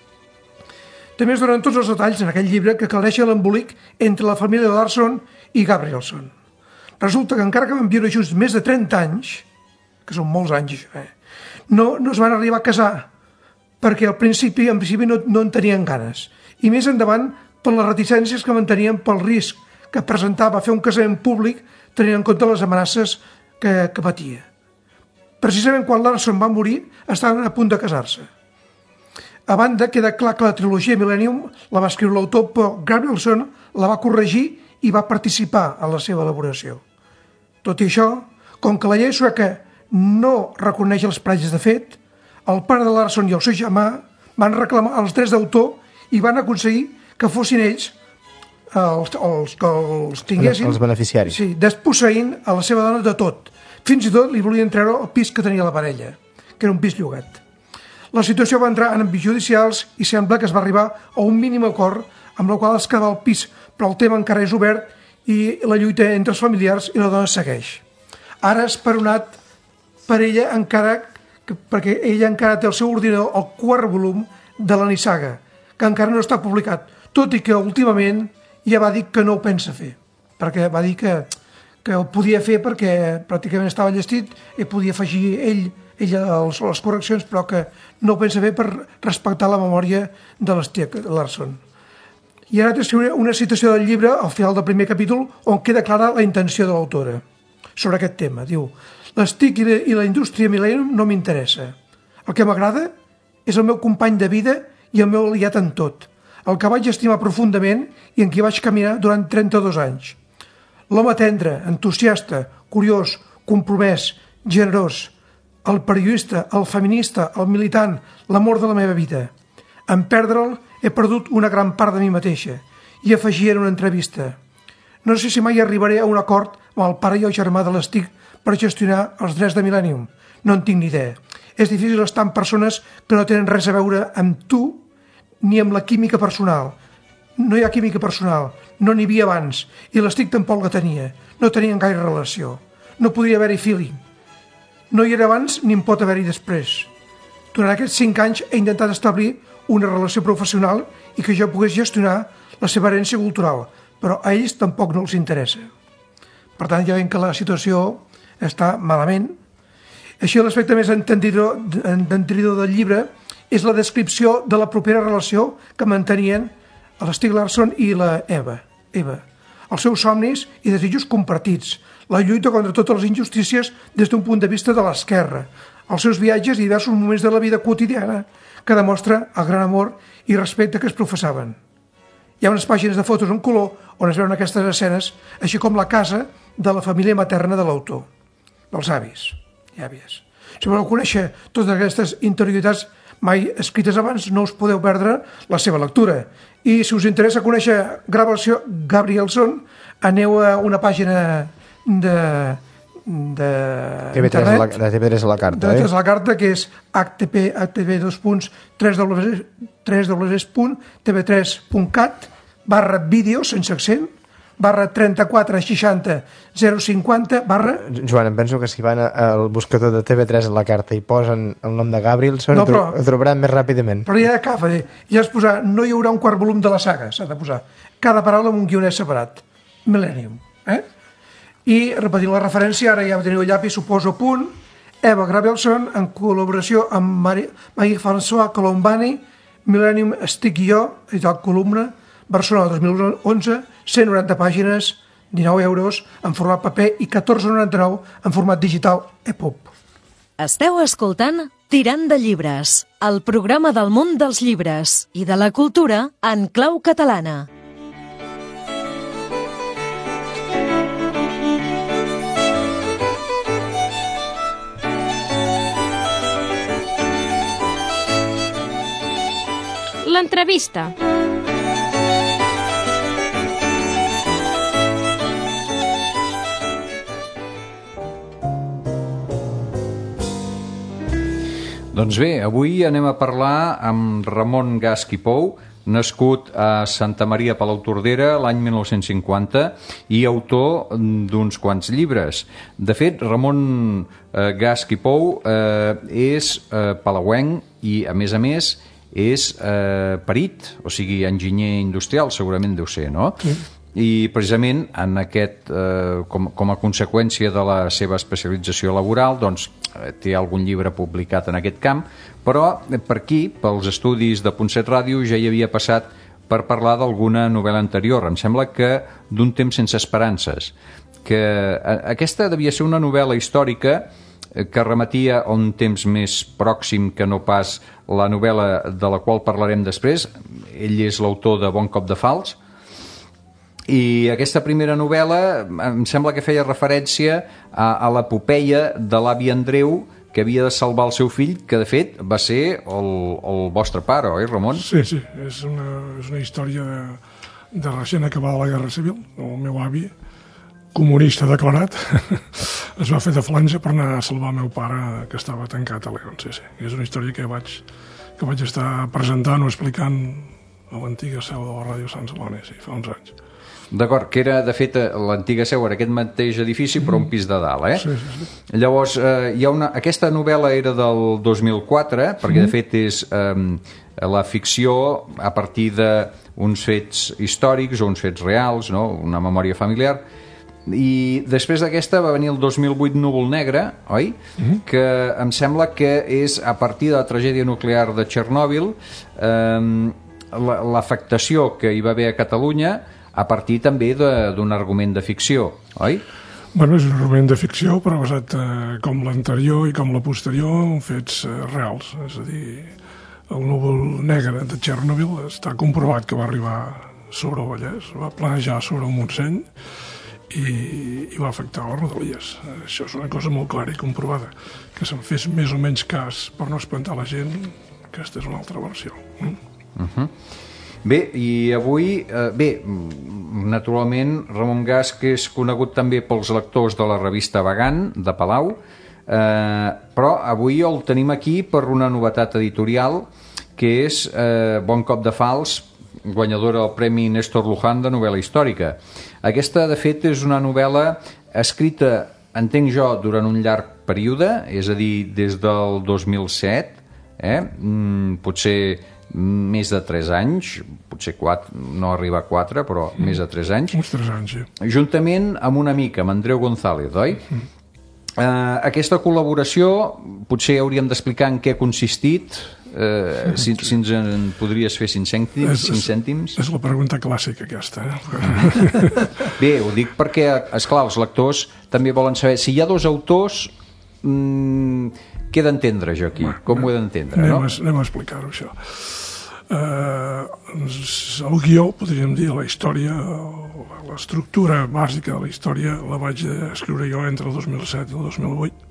També es donen tots els detalls en aquell llibre que aclareixen l'embolic entre la família de Larsson i Gabrielson. Resulta que encara que van viure junts més de 30 anys, que són molts anys això, no es van arribar a casar perquè en principi no en tenien ganes, i més endavant per les reticències que mantenien pel risc que presentava fer un casament públic tenint en compte les amenaces que patia. Precisament quan Larsson va morir estaven a punt de casar-se. A banda, queda clar que la trilogia Millennium la va escriure l'autor, però Gabrielson la va corregir i va participar en la seva elaboració. Tot i això, com que la llei sueca no reconeix els plagis de fet, el pare de Larsson i el seu germà van reclamar els drets d'autor i van aconseguir que fossin ells els que els tinguessin, els beneficiaris. Sí, desposseint a la seva dona de tot. Fins i tot li volien treure el pis que tenia la parella, que era un pis llogat. La situació va entrar en envits judicials i sembla que es va arribar a un mínim acord amb el qual es quedava el pis, però el tema encara és obert i la lluita entre els familiars i la dona segueix. Ara esperonat per ella perquè ella encara té el seu ordinador el 4è volum de la Nissaga, que encara no està publicat, tot i que últimament ja va dir que no ho pensa fer, perquè va dir que ho podia fer perquè pràcticament estava llestit i podia afegir ella les correccions, però que no ho pensa fer per respectar la memòria de l'Stieg Larsson. I ara t'escriuré una citació del llibre al final del primer capítol on queda clara la intenció de l'autora sobre aquest tema. Diu: l'Stieg i la indústria Millennium no m'interessa. El que m'agrada és el meu company de vida i el meu aliat en tot, el que vaig estimar profundament i en qui vaig caminar durant 32 anys. L'home tendre, entusiasta, curiós, compromès, generós, el periodista, el feminista, el militant, l'amor de la meva vida. En perdre'l he perdut una gran part de mi mateixa, i afegia en una entrevista: no sé si mai arribaré a un acord amb el pare i el germà de l'Stieg per gestionar els drets de Millennium. No en tinc ni idea. És difícil estar amb persones que no tenen res a veure amb tu ni amb la química personal. no hi ha química personal, no n'hi havia abans, i l'Stig tampoc la tenia, no tenien gaire relació, no podia haver-hi feeling. No hi era abans ni en pot haver-hi després. Durant aquests 5 anys he intentat establir una relació professional i que jo pogués gestionar la seva herència cultural, però a ells tampoc no els interessa. Per tant, ja veiem que la situació està malament. Així, l'aspecte més entendidor del llibre és la descripció de la propera relació que mantenien l'Stieg Larsson i la Eva, els seus somnis i desitjos compartits, la lluita contra totes les injustícies des d'un punt de vista de l'esquerra, els seus viatges i diversos moments de la vida quotidiana que demostra el gran amor i respecte que es professaven. Hi ha unes pàgines de fotos en color on es veuen aquestes escenes, així com la casa de la família materna de l'autor, dels avis i àvies. Si voleu conèixer totes aquestes interioritats mai escrites abans, no us podeu perdre la seva lectura. I si us interessa conèixer Gabrielson, aneu a una pàgina de TV3 a la carta, de TV3 a la carta, que és http://tv3.cat/vídeo sense accent /3460-050 Joan, em penso que si van al buscador de TV3 a la carta i posen el nom de Gabrielson, ho trobaran més ràpidament. Però ja has posat, no hi haurà un quart volum de la saga, s'ha de posar cada paraula amb un guionet separat, Millennium, i repetint la referència, ara ja teniu el llapis, suposo, punt, Eva Gabrielson, en col·laboració amb Marie-François Colombani, Millennium Estic i jo, editorial Columna, Barcelona 2011, 190 pàgines, 19 euros en format paper i 14,99 en format digital EPUB. Esteu escoltant Tirant de llibres, el programa del món dels llibres i de la cultura en clau catalana. L'entrevista. Doncs bé, avui anem a parlar amb Ramon Gasch i Pou, nascut a Santa Maria Palautordera l'any 1950 i autor d'uns quants llibres. De fet, Ramon Gasch i Pou és palauenc i, a més, és perit, o sigui, enginyer industrial, segurament deu ser, no? Sí. I precisament en aquest, com a conseqüència de la seva especialització laboral, doncs té algun llibre publicat en aquest camp, però per aquí, pels estudis de Punt 7 Ràdio, ja hi havia passat per parlar d'alguna novel·la anterior. Em sembla que d'un temps sense esperances, que aquesta devia ser una novel·la històrica que remetia a un temps més pròxim que no pas la novel·la de la qual parlarem després. Ell és l'autor de Bon cop de falç, i aquesta primera novel·la em sembla que feia referència a l'epopeia de l'avi Andreu, que havia de salvar el seu fill, que de fet va ser el vostre pare, oi, Ramon? Sí, és una història de recent acabada la Guerra Civil. El meu avi, comunista declarat, es va fer de flange per anar a salvar el meu pare, que estava tancat a León. Sí. És una història que vaig estar presentant o explicant a l'antiga seu de la Ràdio Sant Celoni, fa uns anys. D'acord, que era, de fet, l'antiga seu era aquest mateix edifici, però un pis de dalt, Sí. Llavors, aquesta novel·la era del 2004, perquè, de fet, és la ficció a partir d'uns fets històrics o uns fets reals, no? Una memòria familiar. I després d'aquesta va venir el 2008 Núvol Negre, oi? Que em sembla que és a partir de la tragèdia nuclear de Txernòbil, l'afectació que hi va haver a Catalunya a partir també d'un argument de ficció, oi? Bueno, és un argument de ficció, però basat com l'anterior i com la posterior en fets reals. És a dir, el núvol negre de Txernòbil està comprovat que va arribar sobre el Vallès, va planejar sobre el Montseny i va afectar les Rodalies. Això és una cosa molt clara i comprovada. Que se'n fes més o menys cas per no espantar la gent, aquesta és una altra versió. Bé, i avui, naturalment, Ramon Gasch és conegut també pels lectors de la revista Vagant, de Palau, però avui el tenim aquí per una novetat editorial, que és Bon cop de falç, guanyadora del Premi Néstor Luján de novel·la històrica. Aquesta, de fet, és una novel·la escrita, entenc jo, durant un llarg període, és a dir, des del 2007, potser més de 3 anys, potser 4, no arriba a 4, però més de 3 anys. Uns 3 anys, sí. Juntament amb un amic, amb Andreu González, oi? Aquesta col·laboració potser hauríem d'explicar en què ha consistit, si ens en podries fer 5 cèntims. És la pregunta clàssica aquesta. Bé, ho dic perquè, esclar, els lectors també volen saber si hi ha 2 autors, què he d'entendre jo aquí? Com ho he d'entendre? Anem a explicar-ho, això. El guió, podríem dir, la història, l'estructura bàsica de la història la vaig escriure jo entre el 2007 i el 2008,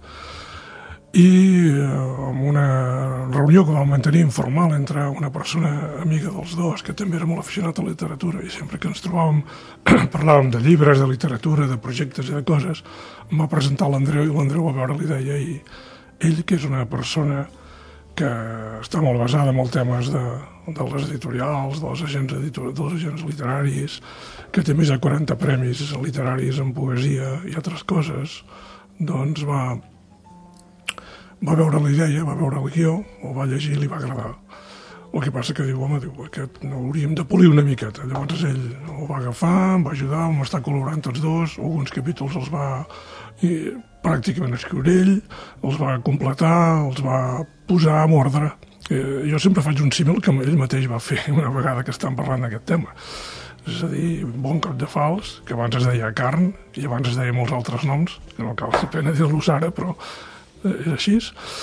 i en una reunió que vam mantenir informal entre una persona amiga dels dos, que també era molt aficionat a la literatura, i sempre que ens trobàvem parlàvem de llibres, de literatura, de projectes i de coses, em va presentar l'Andreu, i l'Andreu a veure li deia, i ell, que és una persona que està molt basada en els temes de les editorials, dels agents literaris, que té més de 40 premis literaris en poesia i altres coses, doncs va veure la idea, va veure el guió, ho va llegir i li va agradar. El que passa que diu, home, aquest no hauríem de polir una miqueta. Llavors ell ho va agafar, em va ajudar, em va estar col·laborant tots dos, alguns capítols els va pràcticament escriure ell, els va completar, els va posar en ordre. Jo sempre faig un símil que ell mateix va fer una vegada que estan parlant d'aquest tema. És a dir, bon cop de fals, que abans es deia carn, i abans es deia molts altres noms, que no cal la pena dir-los ara, però és així.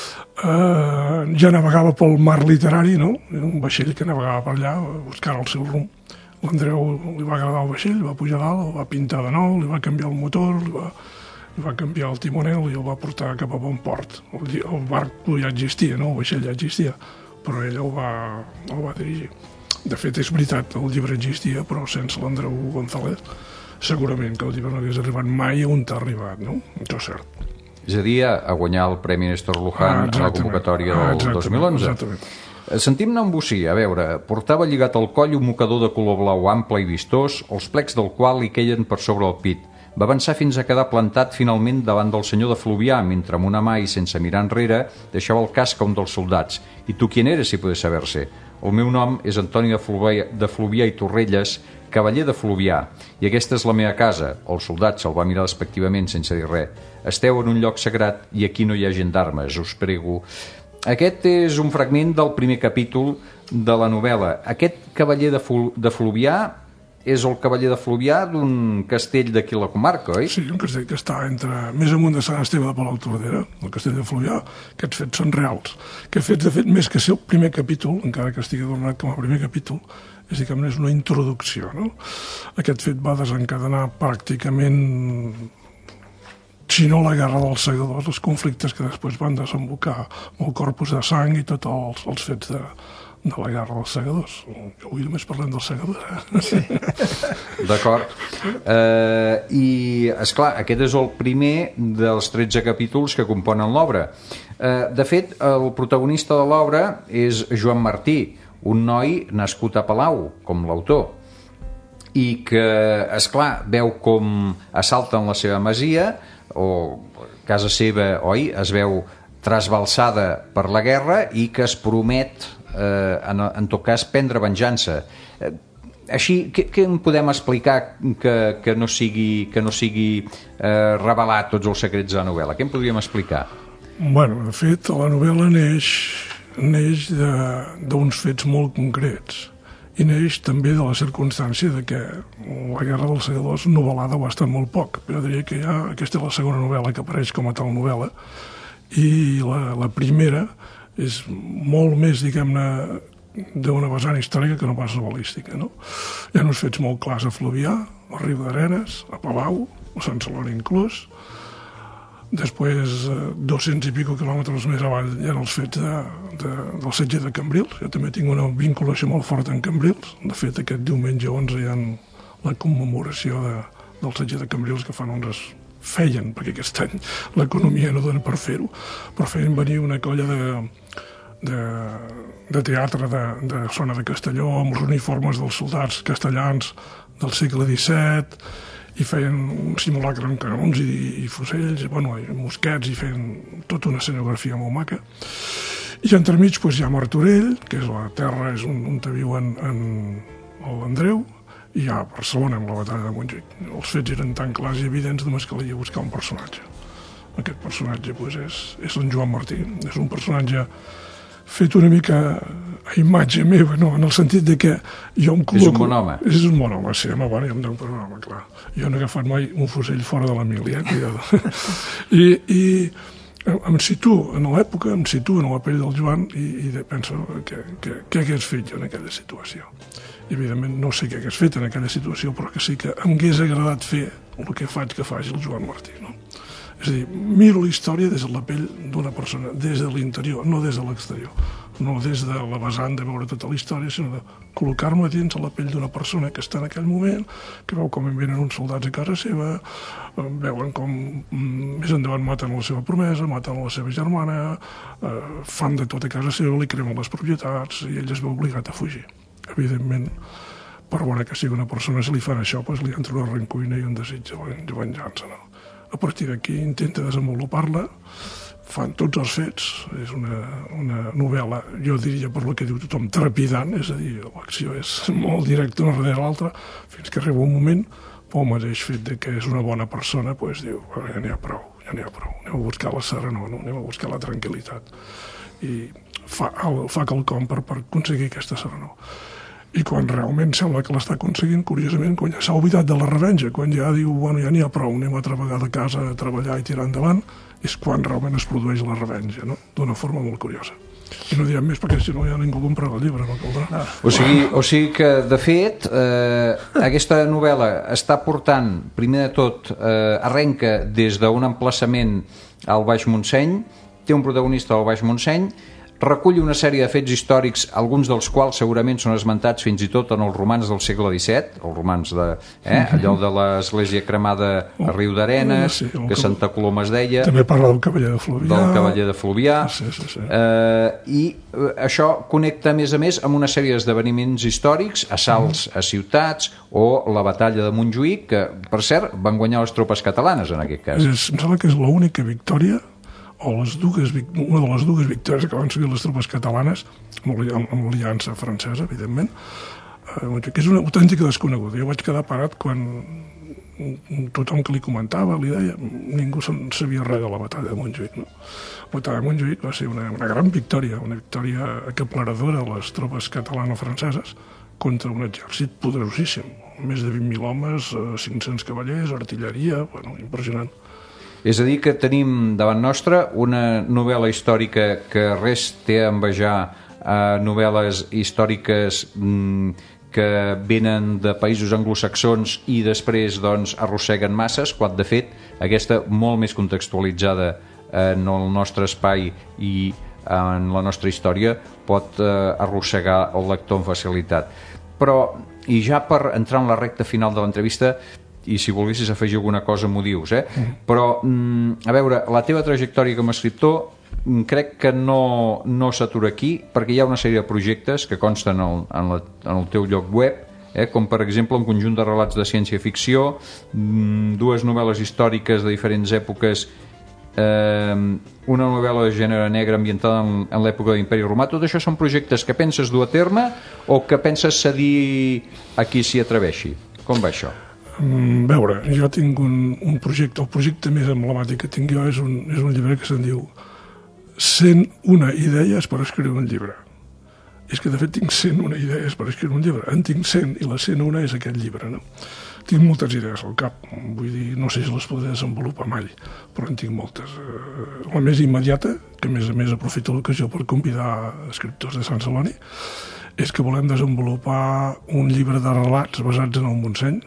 Ja navegava pel mar literari, no? Un vaixell que navegava per allà, buscant el seu rumb. L'Andreu li va agradar el vaixell, va pujar dalt, el va pintar de nou, li va canviar el motor, li va canviar el timonel i el va portar cap a bon port. El barc ja existia, no? El vaixell ja existia, però ell el va dirigir. De fet, és veritat, el llibre existia, però sense l'Andreu González segurament que el llibre no hagués arribat mai on t'ha arribat, no? Això és cert. És a dir, a guanyar el Premi Néstor Luján a la convocatòria del 2011. Exactament. Sentim-ne un bocí, a veure, portava lligat al coll un mocador de color blau ample i vistós, els plecs del qual li queien per sobre el pit. Va avançar fins a quedar plantat finalment davant del senyor de Fluvià, mentre amb una mà i sense mirar enrere deixava el casc a un dels soldats. I tu quién eres, si poder saber-se? El meu nom és Antoni de Fluvià i Torrelles, cavaller de Fluvià, i aquesta és la meva casa. El soldat se'l va mirar despectivament sense dir res. Esteu en un lloc sagrat i aquí no hi ha gendarmes, us prego. Aquest és un fragment del primer capítol de la novel·la. Aquest cavaller de Fluvià és el cavaller de Fluvià d'un castell d'aquí a la comarca, oi? Sí, un castell que està més amunt de Sant Esteve de Palautordera, el castell de Fluvià. Aquests fets són reals. Aquests fets, de fet, més que ser el primer capítol, encara que estigui adornat com a primer capítol, és una introducció, no? Aquest fet va desencadenar pràcticament, si no la guerra dels segadors, els conflictes que després van desembocar amb el corpus de sang i tots els fets de la guerra dels segadors. Avui només parlem dels segadors. Sí. D'acord. I, esclar, aquest és el primer dels 13 capítols que componen l'obra. De fet, el protagonista de l'obra és Joan Martí, un noi nascut a Palau, com l'autor, i que, esclar, veu com assalten la seva masia, o casa seva, oi, es veu trasbalsada per la guerra i que es promet en tot cas prendre venjança. Així, què en podem explicar que no sigui revelar tots els secrets de la novel·la? Què en podríem explicar? Bueno, de fet, la novel·la neix d'uns fets molt concrets i neix també de la circumstància de que la guerra dels segadors novel·lada ho ha estat molt poc. Jo diria que ja aquesta és la segona novel·la que apareix com a tal novel·la i la primera és molt més, diguem-ne, d'una vessant històrica que no pas novel·lística, no? Hi ha uns fets molt clars a Fluvià, a Riu d'Arenes, a Palau, a Sant Celoni inclús. Després, 200 i pico quilòmetres més avall, hi ha els fets del setge de Cambrils. Jo també tinc una vinculació molt forta en Cambrils. De fet, aquest diumenge 11 hi ha la commemoració del setge de Cambrils que feien, perquè aquest any l'economia no dona per fer-ho, però feien venir una colla de teatre de zona de Castelló, amb els uniformes dels soldats castellans del segle XVII, i feien un simulacre amb canons i fusells, i mosquets, i feien tota una escenografia molt maca. I entremig hi ha Martorell, que és la terra, és on viuen l'Andreu, i hi ha Barcelona amb la batalla de Montjuïc. Els fets eren tan clars i evidents, només calia buscar un personatge. Aquest personatge és en Joan Martí. És un personatge fet una mica a imatge meva, no? En el sentit de que jo em col·loco... És un bon home. És un bon home, sí, ja em dono per un home, clar. Jo no he agafat mai un fusell fora de la mili, cuidado. I em situo en l'època, em situo en la pell del Joan i penso què hagués fet jo en aquella situació. I, evidentment, no sé què hagués fet en aquella situació, però que sí que em hagués agradat fer el que faig que faci el Joan Martí, no? És a dir, miro la història des de la pell d'una persona, des de l'interior, no des de l'exterior, no des de la vessant de veure tota la història, sinó de col·locar-me dins a la pell d'una persona que està en aquell moment, que veu com venen uns soldats a casa seva, veuen com més endavant maten la seva promesa, maten la seva germana, fan de tot a casa seva, li cremen les propietats i ell es veu obligat a fugir. Evidentment, per bona que sigui una persona, si li fan això, li entra una rancuina i un desig de venjança, no? A partir d'aquí intenta desenvolupar-la, fan tots els fets, és una novel·la, jo diria per lo que diu tothom, trepidant, és a dir, l'acció és molt directa una darrere l'altra, fins que arriba un moment, pel mateix fet de que és una bona persona, diu, ja n'hi ha prou, anem a buscar la serenor, no? Anem a buscar la tranquil·litat, i fa quelcom per aconseguir aquesta serenor. I quan realment sembla que l'està aconseguint, curiosament, quan ja s'ha oblidat de la revenja, quan ja diu, ja n'hi ha prou, anem a treballar de casa, a treballar i tirar endavant, és quan realment es produeix la revenja, no? D'una forma molt curiosa. I no direm més perquè si no ja ningú comprarà el llibre, no caldrà. O sigui que, de fet, aquesta novel·la està portant, primer de tot, arrenca des d'un emplaçament al Baix Montseny, té un protagonista al Baix Montseny, recull una sèrie de fets històrics, alguns dels quals segurament són esmentats fins i tot en els romans del segle XVII, els romans allò de l'església cremada a Riu d'Arenes, que Santa Coloma es deia... També parla del cavaller de Fluvià. I això connecta, a més, amb una sèrie d'esdeveniments històrics, assalts a ciutats o la batalla de Montjuïc, que, per cert, van guanyar les tropes catalanes, en aquest cas. Em sembla que és l'única victòria o una de les dues victòries que van seguir les tropes catalanes amb l'aliança francesa, evidentment, que és una autèntica desconeguda. Jo vaig quedar parat quan tothom que li comentava li deia, ningú sabia res de la batalla de Montjuïc, no? La batalla de Montjuïc va ser una gran victòria, una victòria aclaparadora de les tropes catalano-franceses contra un exèrcit poderosíssim, més de 20.000 homes, 500 cavallers, artilleria, impressionant. És a dir, que tenim davant nostra una novel·la històrica que res té a envejar a novel·les històriques que venen de països anglosaxons i després arrosseguen masses, quan de fet aquesta molt més contextualitzada en el nostre espai i en la nostra història pot arrossegar el lector amb facilitat. Però, i ja per entrar en la recta final de l'entrevista, i si volguessis afegir alguna cosa m'ho dius, però a veure, la teva trajectòria com a escriptor crec que no s'atura aquí, perquè hi ha una sèrie de projectes que consten en el teu lloc web, com per exemple un conjunt de relats de ciència-ficció, dues novel·les històriques de diferents èpoques, una novel·la de gènere negre ambientada en l'època de l'Imperi Romà. Tot això són projectes que penses dur a terme o que penses cedir a qui s'hi atreveixi? Com va això? Veure, jo tinc un projecte, el projecte més emblemàtic que tinc jo és un llibre que se'n diu 101 idees per escriure un llibre. És que de fet tinc 101 idees per escriure un llibre, en tinc 100 i la 101 és aquest llibre, no? Tinc moltes idees al cap, vull dir, no sé si les podré desenvolupar mai, però en tinc moltes. La més immediata, que a més aprofito l'ocasió per convidar escriptors de Sant Celoni, és que volem desenvolupar un llibre de relats basats en el Montseny,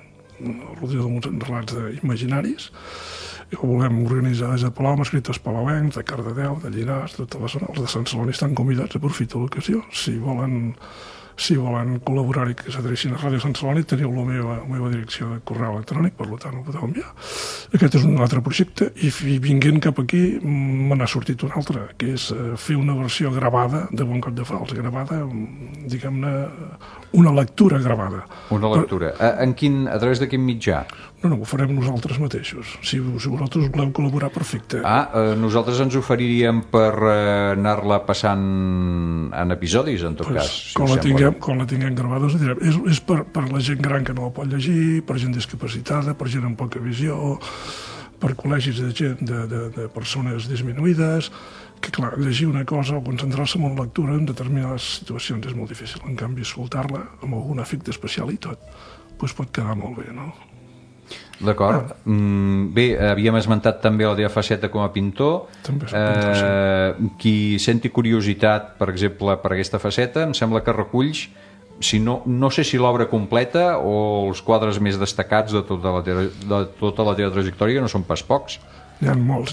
relats imaginaris, i ho volem organitzar des de Palau amb escriptors palauencs, de Cardedeu, de Llinars, de tota la zona. Els de Sant Celoni estan convidats, aprofito l'ocasió, si volen si volen col·laborar i que s'adrecin a Ràdio Sant Celoni, teniu la meva direcció de correu electrònic, per tant ho podeu enviar. Aquest és un altre projecte, i vinguent cap aquí me n'ha sortit un altre, que és fer una versió gravada de Bon Cop de Falç, gravada, diguem-ne, una lectura gravada. Una lectura. A través de quin mitjà? No, ho farem nosaltres mateixos. Si vosaltres voleu col·laborar, perfecte. Nosaltres ens oferiríem per anar-la passant en episodis, en tot cas. Quan la tinguem gravada us ho direm. És per la gent gran que no la pot llegir, per gent discapacitada, per gent amb poca visió, per col·legis de gent, de persones disminuïdes, que clar, llegir una cosa o concentrar-se en una lectura en determinades situacions és molt difícil. En canvi, escoltar-la amb algun efecte especial i tot, doncs pot quedar molt bé, no? D'acord. Bé, havíem esmentat també la teva faceta com a pintor. Qui senti curiositat, per exemple, per aquesta faceta, em sembla que reculls, si no sé si l'obra completa o els quadres més destacats de tota la teva trajectòria, no són pas pocs. Hi ha molts.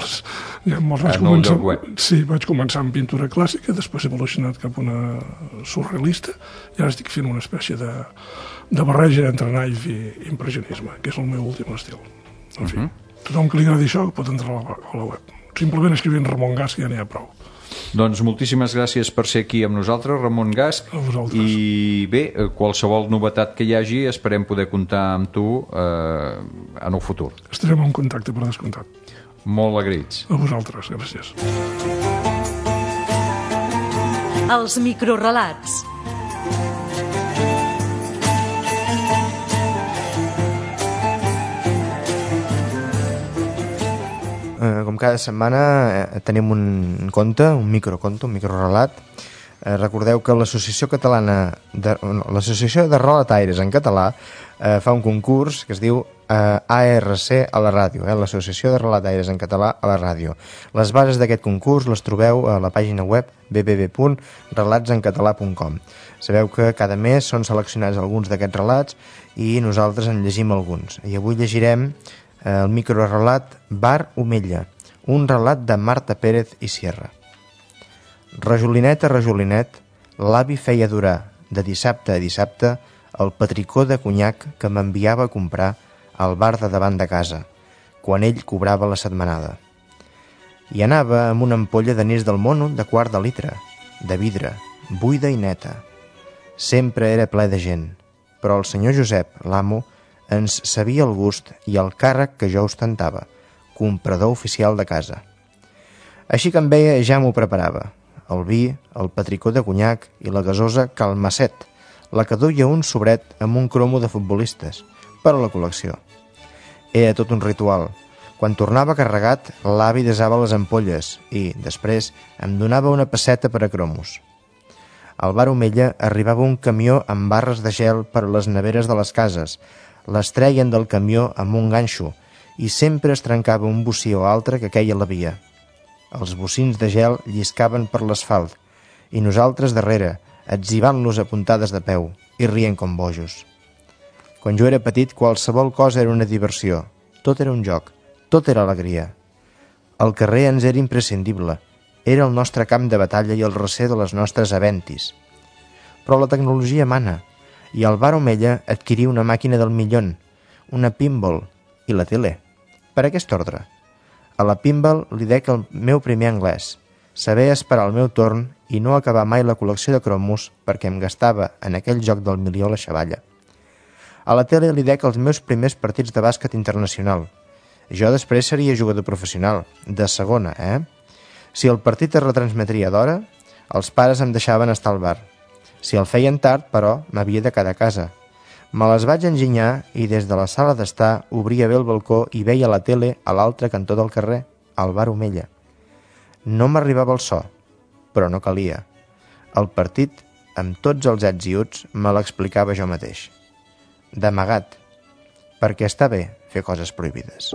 Vaig començar amb pintura clàssica, després he evolucionat cap a una surrealista, i ara estic fent una espècie de barreja entre naif i impressionisme, que és el meu últim estil. En fi, tothom que li agradi això pot entrar a la web. Simplement escrivint Ramon Gasch ja n'hi ha prou. Doncs moltíssimes gràcies per ser aquí amb nosaltres, Ramon Gasch. A vosaltres. I bé, qualsevol novetat que hi hagi esperem poder comptar amb tu en el futur. Estarem en contacte, per descomptat. Molt agraïts. A vosaltres, gràcies. Els microrelats. Com cada setmana tenim un conte, un microconte, un microrelat. Recordeu que l'Associació de Relataires en català fa un concurs que es diu ARC a la ràdio, l'Associació de Relataires en català a la ràdio. Les bases d'aquest concurs les trobeu a la pàgina web www.relatsencatalà.com. Sabeu que cada mes són seleccionats alguns d'aquests relats i nosaltres en llegim alguns. I avui llegirem el microrelat Bar Omella, un relat de Marta Pérez i Sierra. Rajolinet a rajolinet, l'avi feia durar, de dissabte a dissabte, el petricó de conyac que m'enviava a comprar al bar de davant de casa, quan ell cobrava la setmanada. I anava amb una ampolla d'anís del mono de quart de litre, de vidre, buida i neta. Sempre era ple de gent, però el senyor Josep, l'amo, ens sabia el gust i el càrrec que jo ostentava, comprador oficial de casa. Així que em veia ja m'ho preparava. El vi, el petricó de conyac i la gasosa Calmacet, la que duia un sobret amb un cromo de futbolistes, per a la col·lecció. Era tot un ritual. Quan tornava carregat, l'avi desava les ampolles i, després, em donava una pesseta per a cromos. Al bar Omella arribava un camió amb barres de gel per a les neveres de les cases. Les treien del camió amb un ganxo i sempre es trencava un bocí o altre que queia a la via. Els bocins de gel lliscaven per l'asfalt i nosaltres darrere, etzibant-los a puntades de peu i rient com bojos. Quan jo era petit, qualsevol cosa era una diversió. Tot era un joc, tot era alegria. El carrer ens era imprescindible. Era el nostre camp de batalla i el recer de les nostres aventis. Però la tecnologia mana, i al bar Omella adquirí una màquina del millón, una pinball i la tele. Per aquest ordre. A la pinball li dec el meu primer anglès, saber esperar el meu torn i no acabar mai la col·lecció de cromos perquè em gastava en aquell joc del milió la xavalla. A la tele li dec els meus primers partits de bàsquet internacional. Jo després seria jugador professional, de segona, Si el partit es retransmetria d'hora, els pares em deixaven estar al bar. Si el feien tard, però, m'havia de quedar a casa. Me les vaig enginyar i des de la sala d'estar obria bé el balcó i veia la tele a l'altre cantó del carrer, al bar Omella. No m'arribava el so, però no calia. El partit, amb tots els ets i uts, me l'explicava jo mateix. D'amagat, perquè està bé fer coses prohibides.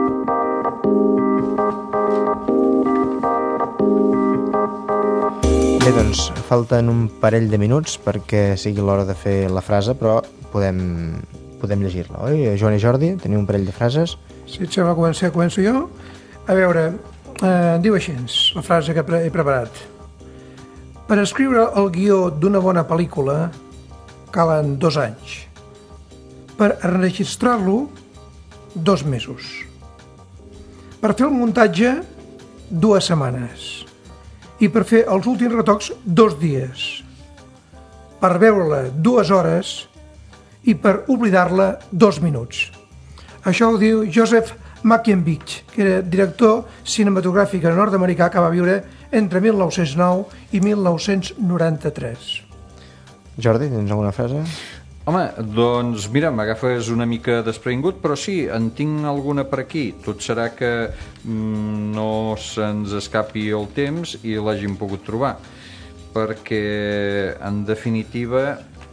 Bé, doncs, falten un parell de minuts perquè sigui l'hora de fer la frase, però podem llegir-la, oi? Joan i Jordi, teniu un parell de frases? Si et sembla, començo jo. A veure, diu així, la frase que he preparat. Per escriure el guió d'una bona pel·lícula calen 2 anys. Per enregistrar-lo, 2 mesos. Per fer el muntatge, 2 setmanes. I per fer els últims retocs, 2 dies. Per veure-la 2 hores i per oblidar-la 2 minuts. Això ho diu Joseph Mackenbich, que era director cinematogràfic nord-americà que va viure entre 1909 i 1993. Jordi, tens alguna frase? Home, doncs mira, m'agafes una mica desprengut, però sí, en tinc alguna per aquí. Tot serà que no se'ns escapi el temps i l'hàgim pogut trobar, perquè en definitiva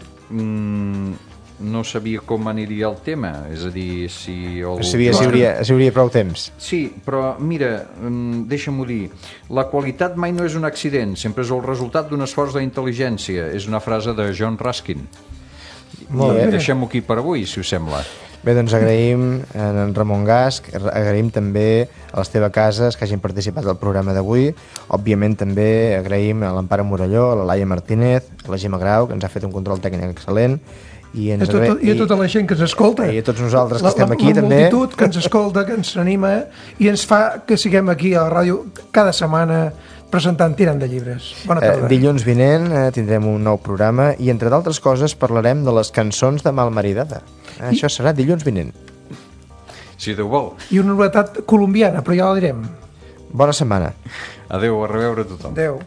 no sabia com aniria el tema, és a dir, si hauria prou temps. Sí, però mira, deixa'm-ho dir, la qualitat mai no és un accident, sempre és el resultat d'un esforç d'intel·ligència. És una frase de John Ruskin. Molt bé. Deixem-ho aquí per avui, si us sembla. Bé, doncs agraïm a en Ramon Gasc, agraïm també a l'Esteve Casas que hagin participat al programa d'avui. Òbviament també agraïm a l'Empara Morelló, a la Laia Martínez, a la Gemma Grau, que ens ha fet un control tècnic excel·lent, i a tota la gent que ens escolta, i a tots nosaltres que estem aquí també, la multitud que ens escolta, que ens anima i ens fa que siguem aquí a la ràdio cada setmana presentant Tirant de Llibres. Bona tarda. Dilluns vinent tindrem un nou programa i entre d'altres coses parlarem de les cançons de Malmaridada. Això serà dilluns vinent, si Déu vol. I una novetat colombiana, però ja la direm. Bona setmana. Adéu, a reveure a tothom. Adéu.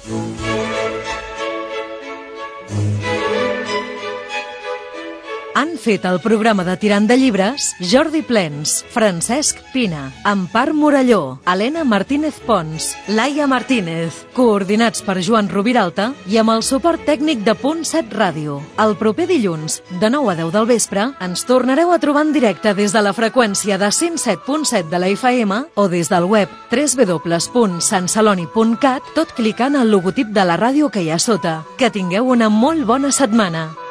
Han fet el programa de Tirant de Llibres Jordi Plens, Francesc Pina, Empar Morelló, Helena Martínez Pons, Laia Martínez, coordinats per Joan Rubiralta i amb el suport tècnic de Punt 7 Ràdio. El proper dilluns, de 9 a 10 del vespre, ens tornareu a trobar en directe des de la freqüència de 107.7 de la FM o des del web www.santceloni.cat, tot clicant al logotip de la ràdio que hi ha sota. Que tingueu una molt bona setmana.